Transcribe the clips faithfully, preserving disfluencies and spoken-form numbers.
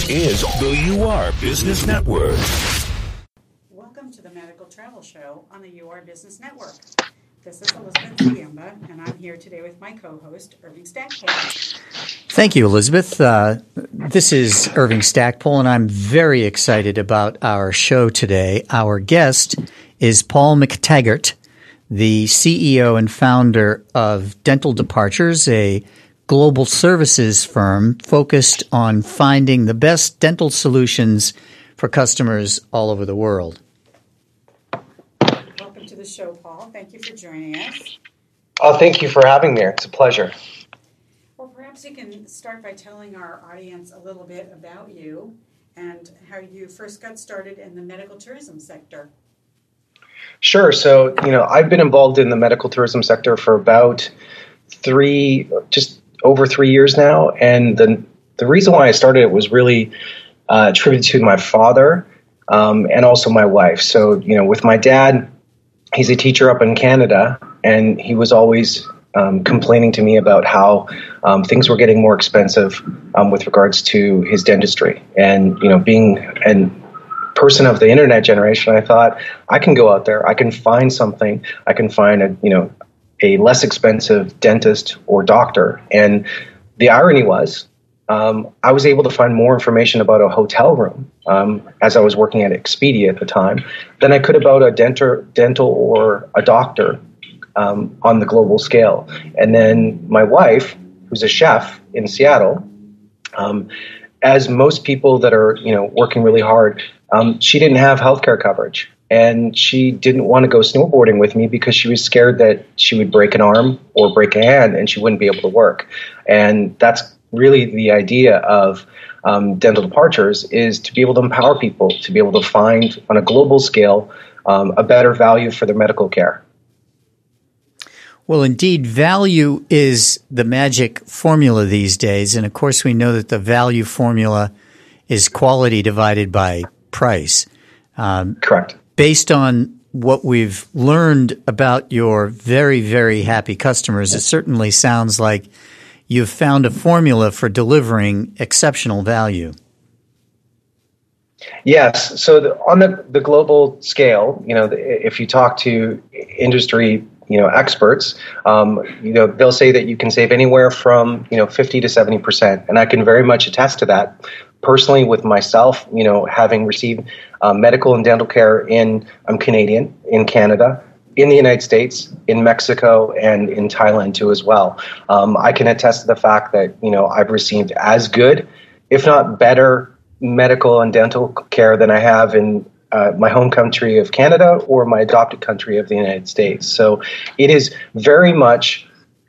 This is the U R Business Network. Welcome to the Medical Travel Show on the U R Business Network. This is Elizabeth Ziemba, and I'm here today with my co-host, Irving Stackpole. Thank you, Elizabeth. Uh, this is Irving Stackpole, and I'm very excited about our show today. Our guest is Paul McTaggart, the C E O and founder of Dental Departures, a global services firm focused on finding the best dental solutions for customers all over the world. Welcome to the show, Paul. Thank you for joining us. Oh, thank you for having me. It's a pleasure. Well, perhaps you can start by telling our audience a little bit about you and how you first got started in the medical tourism sector. Sure. So, you know, I've been involved in the medical tourism sector for about three, just over three years now. And the the reason why I started it was really uh, attributed to my father um, and also my wife. So, you know, with my dad, he's a teacher up in Canada, and he was always um, complaining to me about how um, things were getting more expensive um, with regards to his dentistry. And, you know, being an person of the internet generation, I thought I can go out there, I can find something, I can find a, you know, a less expensive dentist or doctor. And the irony was, um, I was able to find more information about a hotel room um, as I was working at Expedia at the time than I could about a dental, dental or a doctor um, on the global scale. And then my wife, who's a chef in Seattle, um, as most people that are, you know, working really hard, um, she didn't have healthcare coverage. And she didn't want to go snowboarding with me because she was scared that she would break an arm or break a hand and she wouldn't be able to work. And that's really the idea of um, Dental Departures, is to be able to empower people to be able to find on a global scale um, a better value for their medical care. Well, indeed, value is the magic formula these days. And of course, we know that the value formula is quality divided by price. Um, Correct. Based on what we've learned about your very, very happy customers, it certainly sounds like you've found a formula for delivering exceptional value. Yes. So the, on the, the global scale, you know, the, if you talk to industry, you know, experts, um, you know, they'll say that you can save anywhere from, you know, fifty to seventy percent. And I can very much attest to that personally with myself, you know, having received uh, medical and dental care in, I'm Canadian, in Canada, in the United States, in Mexico, and in Thailand too as well. Um, I can attest to the fact that, you know, I've received as good, if not better, medical and dental care than I have in uh, my home country of Canada or my adopted country of the United States. So it is very much,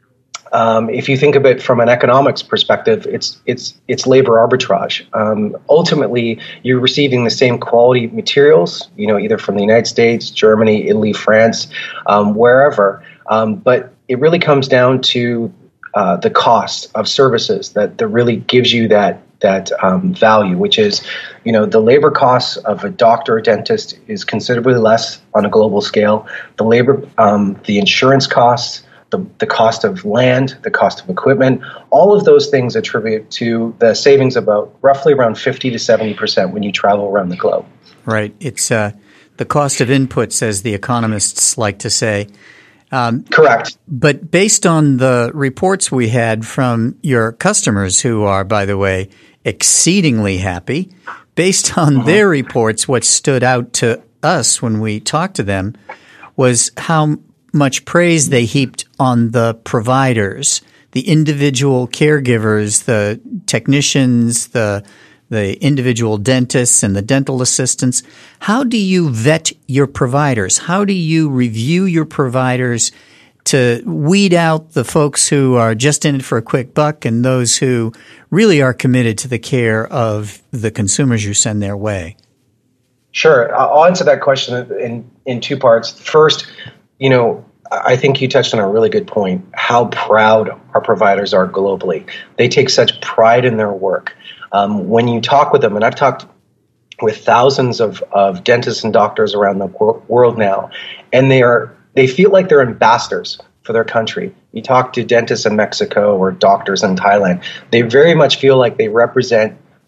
um, if you think of it from an economics perspective, it's it's it's labor arbitrage. Um, ultimately, you're receiving the same quality materials, you know, either from the United States, Germany, Italy, France, um, wherever. Um, but it really comes down to uh, the cost of services that, that really gives you that that um, value, which is, you know, the labor costs of a doctor or dentist is considerably less on a global scale. The labor, um, the insurance costs, the, the cost of land, the cost of equipment, all of those things attribute to the savings about roughly around fifty to seventy percent when you travel around the globe. Right. It's uh, the cost of inputs, as the economists like to say. Um, Correct. But based on the reports we had from your customers, who are, by the way, exceedingly happy, based on uh-huh. their reports, what stood out to us when we talked to them was how much praise they heaped on the providers, the individual caregivers, the technicians, the the individual dentists and the dental assistants. How do you vet your providers? How do you review your providers to weed out the folks who are just in it for a quick buck and those who really are committed to the care of the consumers you send their way? Sure. I'll answer that question in, in two parts. First, you know, I think you touched on a really good point, how proud our providers are globally. They take such pride in their work. Um, when you talk with them, and I've talked with thousands of, of dentists and doctors around the world now, and they are they feel like they're ambassadors for their country. You talk to dentists in Mexico or doctors in Thailand, they very much feel like they represent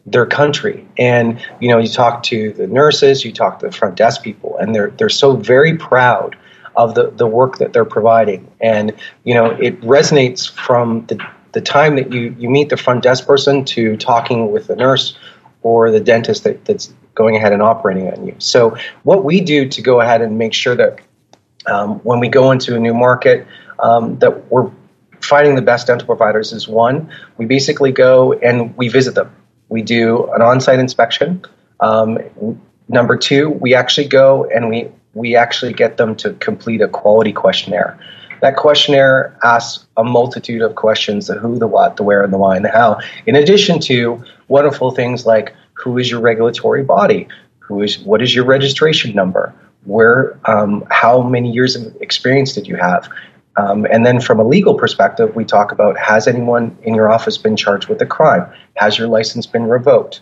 their country. And, you know, you talk to the nurses, you talk to the front desk people, and they're they're so very proud of the, the work that they're providing. And, you know, it resonates from the, the time that you, you meet the front desk person to talking with the nurse or the dentist that, that's going ahead and operating on you. So what we do to go ahead and make sure that um, when we go into a new market, um, that we're finding the best dental providers is, one, we basically go and we visit them. We do an on-site inspection. Um, number two, we actually go and we we actually get them to complete a quality questionnaire. That questionnaire asks a multitude of questions: the who, the what, the where, and the why, and the how. In addition to wonderful things like, who is your regulatory body? Who is what is your registration number? Where, um, how many years of experience did you have? Um, and then from a legal perspective, we talk about, has anyone in your office been charged with a crime? Has your license been revoked?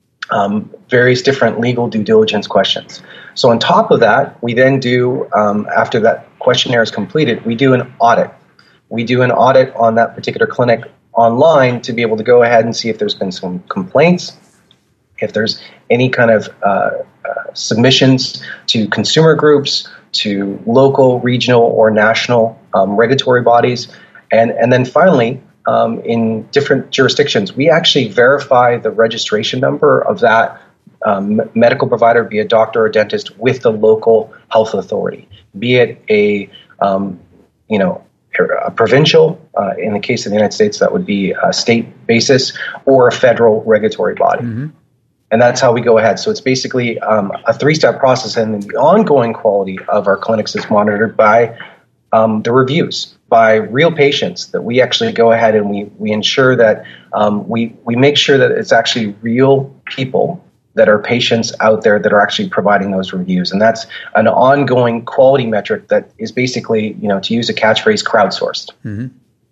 Um, various different legal due diligence questions. So on top of that, we then do, um, after that questionnaire is completed, we do an audit. We do an audit on that particular clinic online to be able to go ahead and see if there's been some complaints, if there's any kind of uh, uh, submissions to consumer groups, to local, regional, or national um, regulatory bodies. And, and then finally, um, in different jurisdictions, we actually verify the registration number of that um, medical provider, be it doctor or dentist, with the local health authority, be it a, um, you know, a provincial, uh, in the case of the United States, that would be a state basis, or a federal regulatory body. Mm-hmm. And that's how we go ahead. So it's basically um, a three-step process, and the ongoing quality of our clinics is monitored by um, the reviews, by real patients, that we actually go ahead and we we ensure that um, we, we make sure that it's actually real people that are patients out there that are actually providing those reviews. And that's an ongoing quality metric that is basically, you know, to use a catchphrase, crowdsourced. Mm-hmm.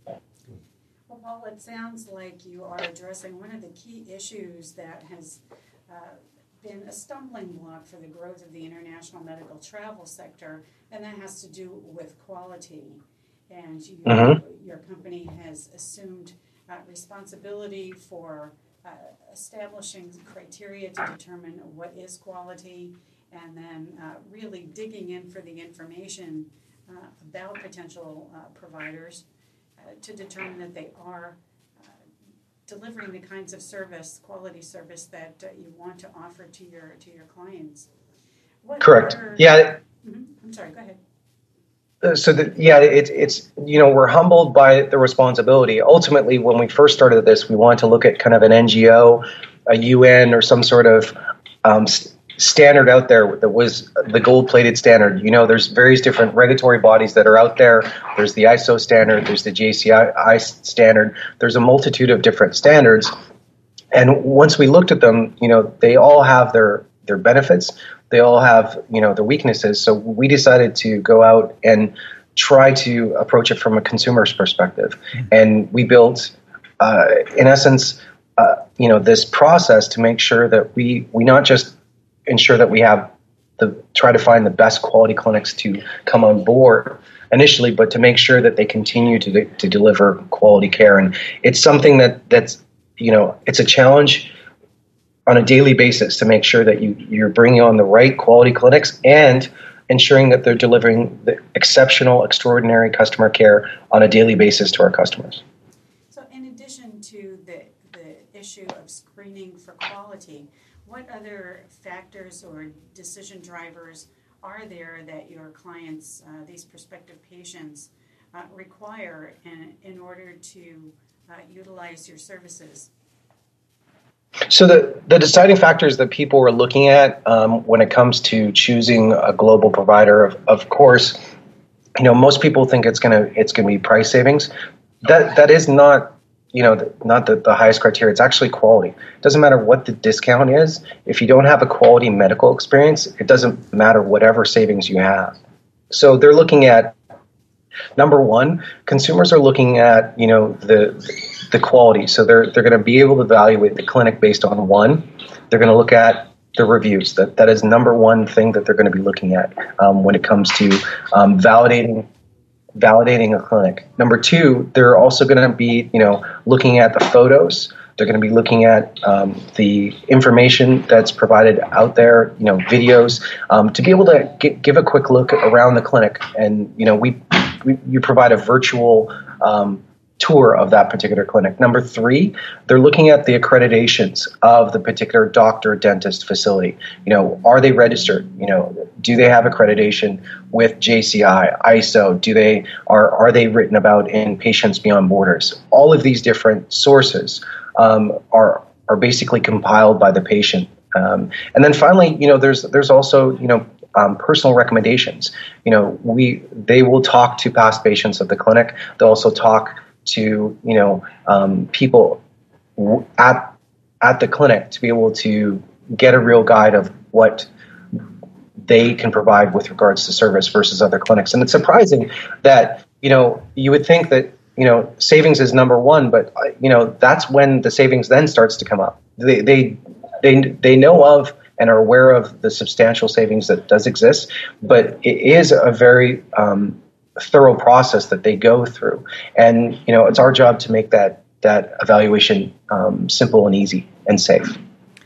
Well, Paul, it sounds like you are addressing one of the key issues that has uh, been a stumbling block for the growth of the international medical travel sector, and that has to do with quality. And you, mm-hmm. your company has assumed uh, responsibility for uh, establishing criteria to determine what is quality, and then uh, really digging in for the information uh, about potential uh, providers uh, to determine that they are delivering the kinds of service, quality service that uh, you want to offer to your to your clients. What Correct. Are, yeah. Mm-hmm. I'm sorry. Go ahead. Uh, so that yeah, it's it's you know we're humbled by the responsibility. Ultimately, when we first started this, we wanted to look at kind of an N G O, a U N, or some sort of um, standard out there that was the gold-plated standard. You know, there's various different regulatory bodies that are out there. There's the I S O standard, there's the J C I standard. There's a multitude of different standards. And once we looked at them, you know, they all have their their benefits. They all have, you know, their weaknesses. So we decided to go out and try to approach it from a consumer's perspective. And we built, uh, in essence, uh, you know, this process to make sure that we we not just ensure that we have the try to find the best quality clinics to come on board initially, but to make sure that they continue to to deliver quality care. And it's something that that's you know it's a challenge on a daily basis to make sure that you you're bringing on the right quality clinics and ensuring that they're delivering the exceptional, extraordinary customer care on a daily basis to our customers. So, in addition to the the issue of screening for quality, what other factors or decision drivers are there that your clients, uh, these prospective patients, uh, require in, in order to uh, utilize your services? So the, the deciding factors that people were looking at um, when it comes to choosing a global provider, of, of course, you know, most people think it's gonna it's gonna be price savings. That that is not. You know, not the, the highest criteria. It's actually quality. It doesn't matter what the discount is. If you don't have a quality medical experience, it doesn't matter whatever savings you have. So they're looking at, number one, consumers are looking at, you know, the the quality. So they're they're going to be able to evaluate the clinic based on one. They're going to look at the reviews. That that is number one thing that they're going to be looking at um, when it comes to um, validating. validating a clinic. Number two, they're also going to be, you know, looking at the photos, They're going to be looking at um, the information that's provided out there, you know, videos, um, to be able to get, give a quick look around the clinic. And, you know, we, we you provide a virtual um, tour of that particular clinic. Number three, they're looking at the accreditations of the particular doctor dentist facility. You know, are they registered? You know, do they have accreditation with J C I, I S O? Do they are are they written about in Patients Beyond Borders? All of these different sources um, are are basically compiled by the patient. Um, and then finally, you know, there's there's also you know. Um, personal recommendations. You know, we they will talk to past patients of the clinic. They'll also talk to you know um, people w- at at the clinic to be able to get a real guide of what they can provide with regards to service versus other clinics. And it's surprising that you know you would think that you know savings is number one, but uh, you know that's when the savings then starts to come up. They they they they know of and are aware of the substantial savings that does exist, but it is a very um, thorough process that they go through. And, you know, it's our job to make that, that evaluation um, simple and easy and safe.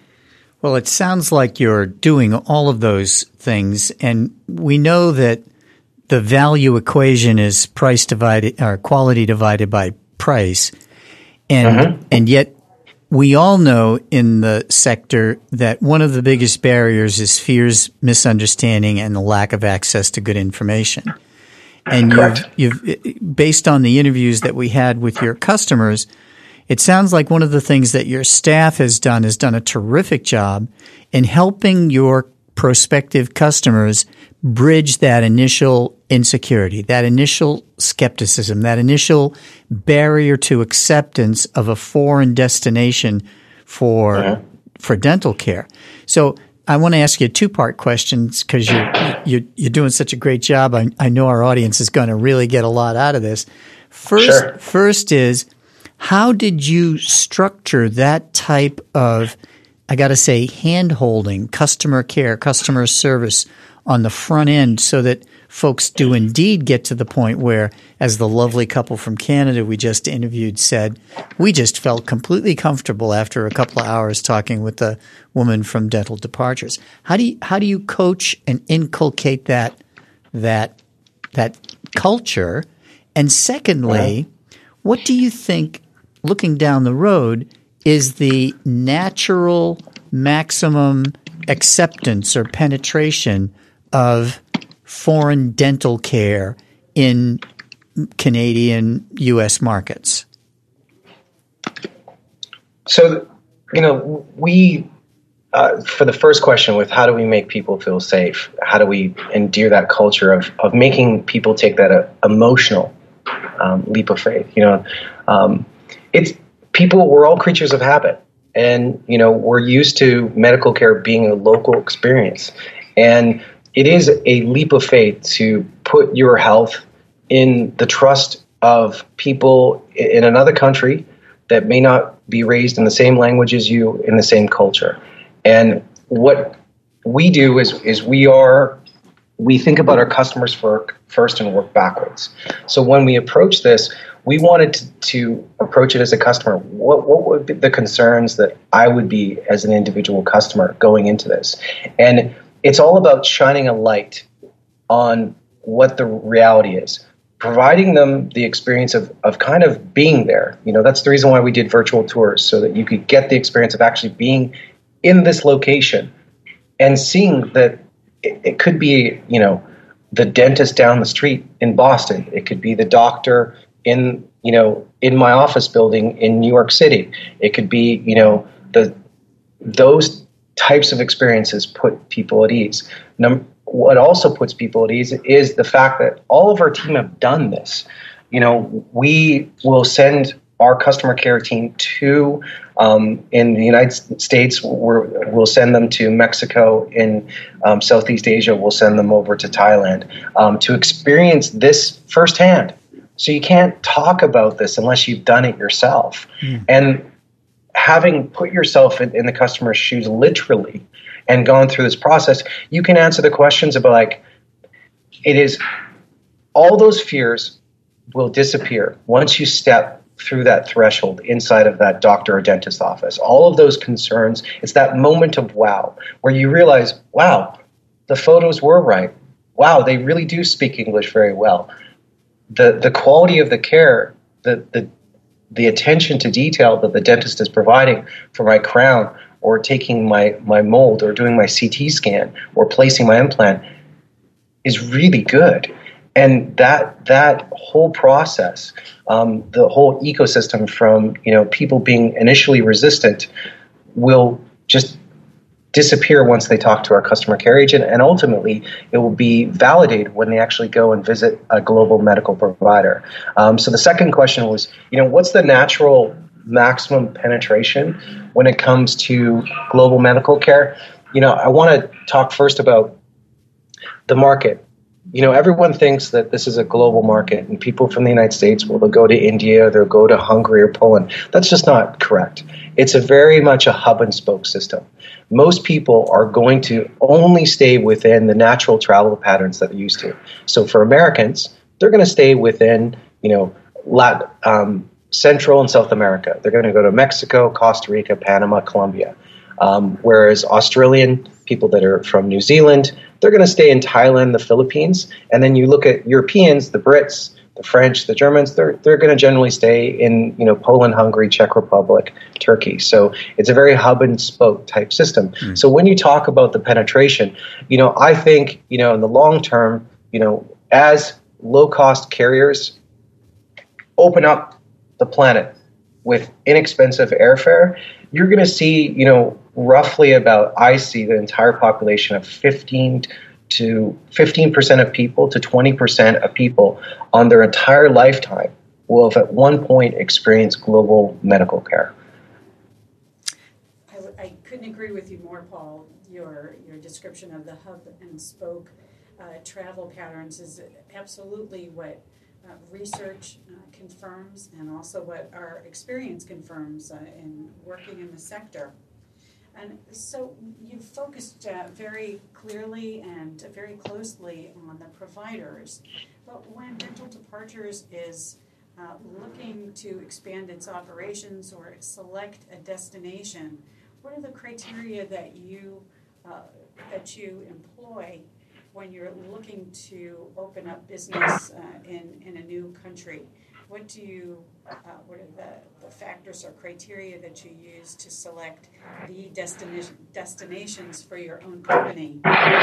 Well, it sounds like you're doing all of those things, and we know that the value equation is price divided or quality divided by price. And, mm-hmm. and yet, we all know in the sector that one of the biggest barriers is fears, misunderstanding, and the lack of access to good information. And you've, you've, based on the interviews that we had with your customers, it sounds like one of the things that your staff has done has done a terrific job in helping your prospective customers bridge that initial insecurity, that initial skepticism, that initial barrier to acceptance of a foreign destination for uh-huh. for dental care. So I want to ask you a two-part question because you're, you're you're doing such a great job. I, I know our audience is going to really get a lot out of this. First, sure. first is how did you structure that type of, I got to say, hand-holding, customer care, customer service on the front end so that folks do indeed get to the point where, as the lovely couple from Canada we just interviewed said, we just felt completely comfortable after a couple of hours talking with the woman from Dental Departures. How do you, how do you coach and inculcate that that that culture? And secondly, what do you think, looking down the road, is the natural maximum acceptance or penetration of foreign dental care in Canadian U S markets? So, you know, we, uh, for the first question with how do we make people feel safe? How do we endear that culture of, of making people take that uh, emotional um, leap of faith? You know, um, it's people, we're all creatures of habit. And, you know, we're used to medical care being a local experience. And it is a leap of faith to put your health in the trust of people in another country that may not be raised in the same language as you, in the same culture. And what we do is is we are we think about our customers for, first and work backwards. So when we approach this, we wanted to, to approach it as a customer. What what would be the concerns that I would be as an individual customer going into this? And it's all about shining a light on what the reality is, providing them the experience of, of kind of being there. You know, that's the reason why we did virtual tours, so that you could get the experience of actually being in this location and seeing that it, it could be, you know, the dentist down the street in Boston. It could be the doctor in, you know, in my office building in New York City. It could be, you know, the those types of experiences put people at ease. Num- what also puts people at ease is the fact that all of our team have done this. You know, we will send our customer care team to, um, in the United States, we're, we'll send them to Mexico. In um, Southeast Asia, we'll send them over to Thailand um, to experience this firsthand. So you can't talk about this unless you've done it yourself. Mm. And having put yourself in, in the customer's shoes literally and gone through this process, you can answer the questions about, like, it is all those fears will disappear once you step through that threshold inside of that doctor or dentist office. All of those concerns, it's that moment of wow, where you realize, wow, the photos were right. Wow, they really do speak English very well. The the quality of the care, the the the attention to detail that the dentist is providing for my crown, or taking my, my mold, or doing my C T scan, or placing my implant is really good. And that that whole process, um, the whole ecosystem from, you know, people being initially resistant will just disappear once they talk to our customer care agent, and ultimately it will be validated when they actually go and visit a global medical provider. Um, so the second question was, you know, what's the natural maximum penetration when it comes to global medical care? You know, I want to talk first about the market. You know, everyone thinks that this is a global market, and people from the United States will go to India, they'll go to Hungary or Poland. That's just not correct. It's a very much a hub and spoke system. Most people are going to only stay within the natural travel patterns that they're used to. So for Americans, they're going to stay within, you know, Latin, um, Central and South America. They're going to go to Mexico, Costa Rica, Panama, Colombia. Um, whereas Australian people that are from New Zealand, they're going to stay in Thailand, the Philippines. And then you look at Europeans, the Brits, the French, the Germans, they're they're going to generally stay in, you know, Poland, Hungary, Czech Republic, Turkey. So it's a very hub and spoke type system. Mm. So when you talk about the penetration, you know, I think, you know, in the long term, you know, as low cost carriers open up the planet with inexpensive airfare, you're going to see, you know, roughly about, I see the entire population of fifteen to fifteen percent of people to twenty percent of people on their entire lifetime will have at one point experienced global medical care. I, w- I couldn't agree with you more, Paul. Your your description of the hub and spoke uh, travel patterns is absolutely what uh, research uh, confirms, and also what our experience confirms uh, in working in the sector. And so you've focused uh, very clearly and very closely on the providers. But when Dental Departures is uh, looking to expand its operations or select a destination, what are the criteria that you uh, that you employ when you're looking to open up business uh, in in a new country? What do you, uh, what are the, the factors or criteria that you use to select the destination destinations for your own company?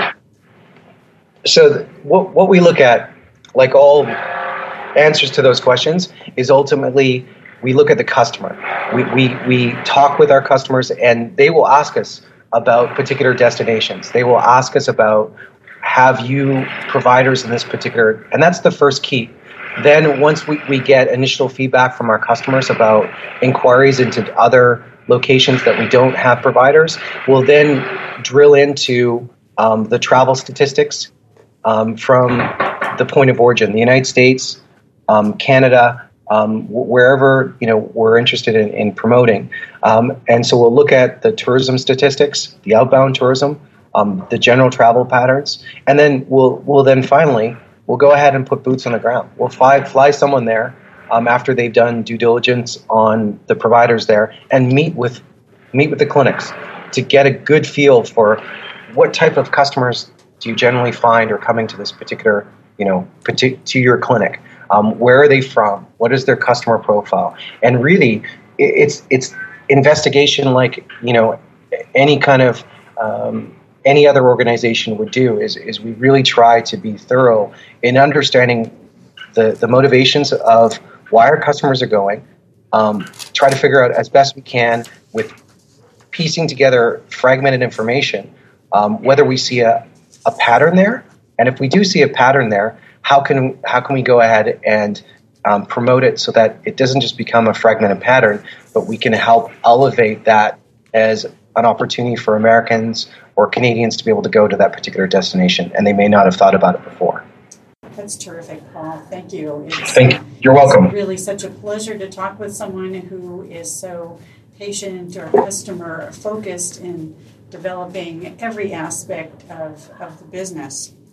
So th- what what we look at, like all answers to those questions, is ultimately we look at the customer. We we we talk with our customers, and they will ask us about particular destinations. They will ask us about, have you providers in this particular, and that's the first key. Then once we, we get initial feedback from our customers about inquiries into other locations that we don't have providers, we'll then drill into um, the travel statistics um, from the point of origin, the United States, um, Canada, um, wherever, you know, we're interested in, in promoting. Um, and so we'll look at the tourism statistics, the outbound tourism, um, the general travel patterns, and then we'll we'll then finally we'll go ahead and put boots on the ground. We'll fly, fly someone there um, after they've done due diligence on the providers there, and meet with meet with the clinics to get a good feel for what type of customers do you generally find are coming to this particular, you know, partic- to your clinic. Um, where are they from? What is their customer profile? And really, it's it's investigation like, you know, any kind of um, any other organization would do, is, is we really try to be thorough in understanding the, the motivations of why our customers are going, um, try to figure out as best we can with piecing together fragmented information, um, whether we see a, a pattern there, and if we do see a pattern there, how can how can we go ahead and um, promote it so that it doesn't just become a fragmented pattern, but we can help elevate that as an opportunity for Americans or Canadians to be able to go to that particular destination, and they may not have thought about it before. That's terrific, Paul. Thank you. It's, Thank you. You're welcome. It's really such a pleasure to talk with someone who is so patient or customer focused in developing every aspect of, of the business.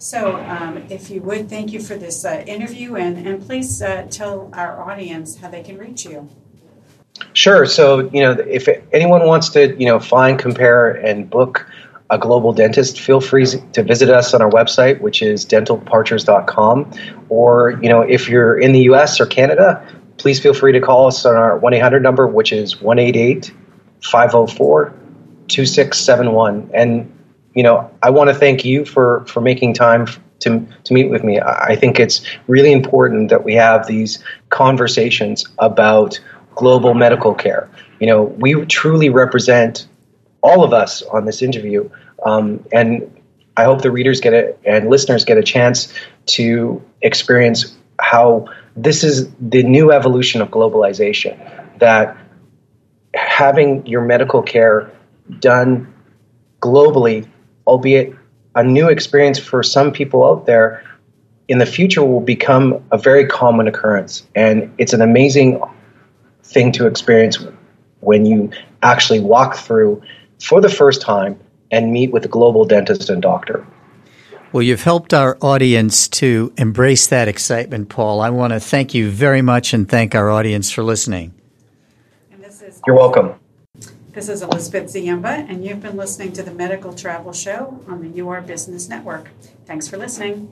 So um, if you would, thank you for this uh, interview, and, and please uh, tell our audience how they can reach you. Sure. So, you know, if anyone wants to, you know, find, compare, and book a global dentist, feel free to visit us on our website, which is dental departures dot com. Or, you know, if you're in the U S or Canada, please feel free to call us on our one eight hundred number, which is one eight eight, five oh four, two six seven one. And, you know, I want to thank you for, for making time to, to meet with me. I think it's really important that we have these conversations about global medical care. You know, we truly represent all of us on this interview, um, and I hope the readers get it and listeners get a chance to experience how this is the new evolution of globalization, that having your medical care done globally, albeit a new experience for some people out there, in the future will become a very common occurrence. And it's an amazing thing to experience when you actually walk through for the first time and meet with a global dentist and doctor. Well, you've helped our audience to embrace that excitement, Paul. I want to thank you very much and thank our audience for listening. And this is You're welcome. This is Elizabeth Ziemba, and you've been listening to the Medical Travel Show on the U R Business Network. Thanks for listening.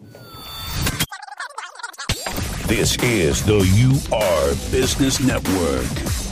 This is the U R Business Network.